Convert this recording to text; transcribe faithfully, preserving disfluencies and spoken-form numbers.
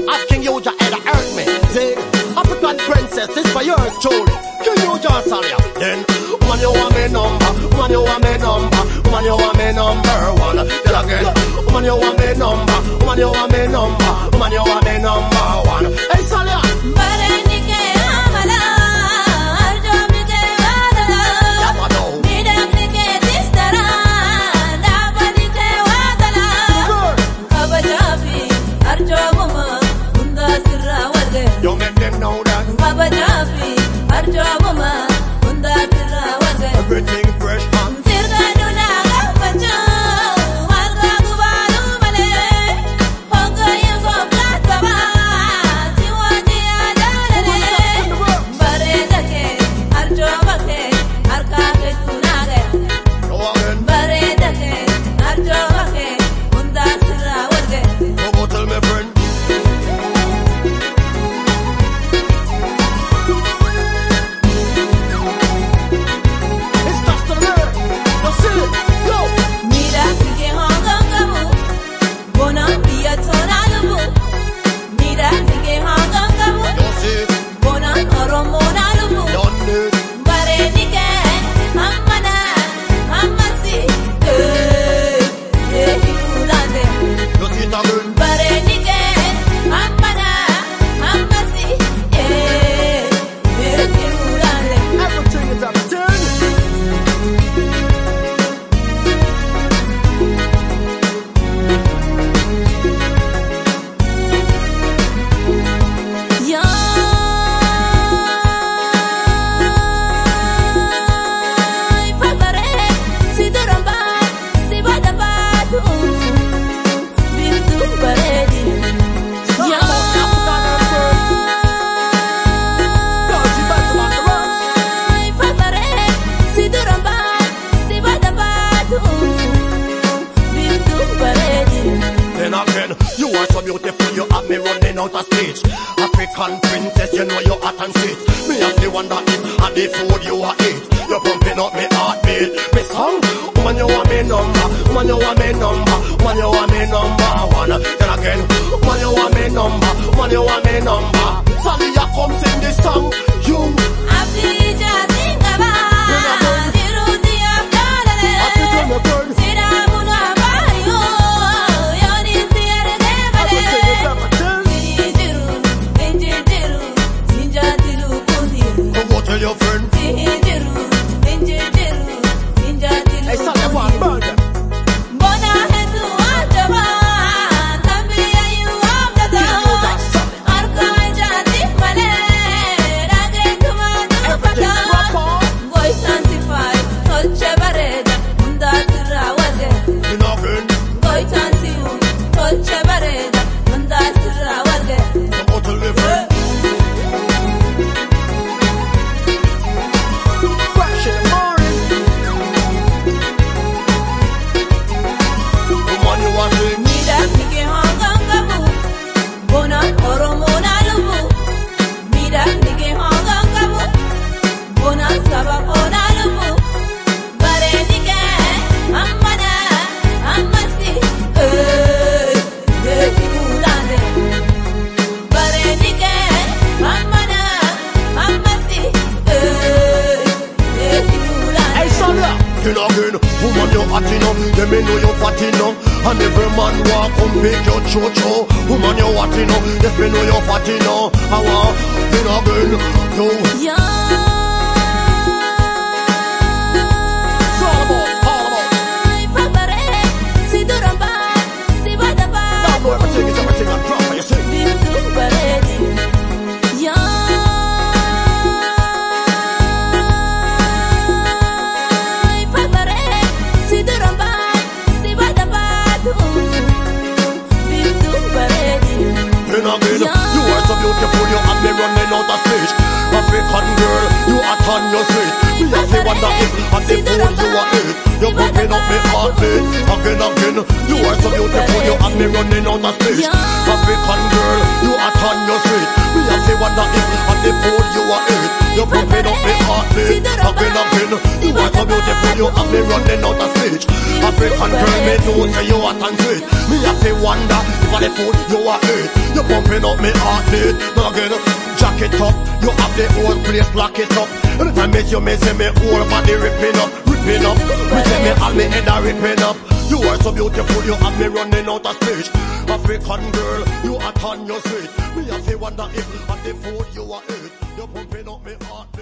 King Uja had to hurt me. See, African princess, this for yours truly. King Uja Salia. Then, woman you want me number, woman you want me number, woman you want me number one. Then again, woman you want me number, woman you want me number, woman you want me number one. Hey Salia. You make them know that everything fresh and beautiful, you have me running out of speech. African princess, you know you're hot and sweet. Me have to wonder if at the food you are eat. You're pumping up me heartbeat. Me song, woman you want me number, woman you want me number, woman you want me number one. Then again, woman you want me number, woman you want me number. Sally, you come sing this song, you. Abdija Singaba, Dirudi Abdalale, Sidabuna Bayo, Yoni Sierra Devale, Sidiru, Injiru, Sinjadiru Kundi. Go tell your friend. Sidiru, Injiru, Sinjadiru. Hey, son, you want murder? Bona Hedu Ajaba, Tambia you Abdata, Arkaja Dimale, Ragetuma Dupata, Boy Santify, Tolche Bareda, Mundasira Wage, You know, friend. Boy Tantiu, Tolche Bareda, Mundasira Wage. Go tell your friend. Fresh in the morning. Woman, you want me? Mida Nige Hongangabu, Bona Oromona Lubu, Mida Nige Hongangabu, Bona Saba Ona Lubu, Bare Nige, Amana, Amasi, eh, eh, Hibulande, Bare Nige, Amana, Amasi, eh, eh, Hibulande. Hey, Salia. You know, again, woman, you hot enough. Let me know you fat enough. And every man walk come pick your cho-cho. Woman, you hot enough. Let me know you fat enough. I want, you know, again, you. It's all about, all about. Now know everything is everything and proper, you see. Then again, you are so beautiful, you have me running out of speech. African girl, you hot on your street. Me have to wonder if at the food you are eat. You're pumping up me heartbeat. Again, again, you are so beautiful, you have me running out of speech. African girl, you hot on your street. Me have to wonder if at the food you are eat. You're pumping up me heartbeat. Again, again, you are so beautiful, you have me running out of speech. African girl, me know say you hot and sweet. Me have to wonder if I the food you are eat. You pumping up me heartbeat. Now again, jack it up. You have the whole place, lock it up. Anytime me see you, me say me whole body ripping up, ripping up. Me say me all me head a ripping up. You are so beautiful, you have me running out of speech. African girl, you hot and you sweet. Me have to wonder if at the food you are eat. You pumping up me heart.